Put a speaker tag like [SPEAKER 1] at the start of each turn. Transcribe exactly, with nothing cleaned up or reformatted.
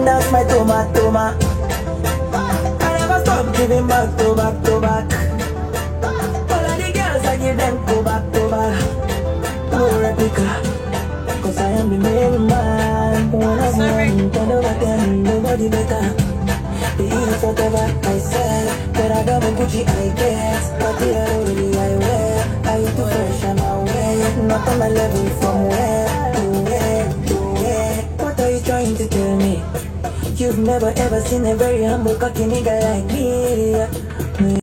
[SPEAKER 1] and that's my toma toma. I never stop giving back to back to back. All of the girls I give them go back to back. No replica, cause I am the main man. One of them, turn over them, nobody better. They eat whatever I said, but I got my Gucci I guess. But the already I wear, I used to fresh on my way. Not on my level from where to where to where. What are you trying to tell me? You've never ever seen a very humble cocky nigga like me.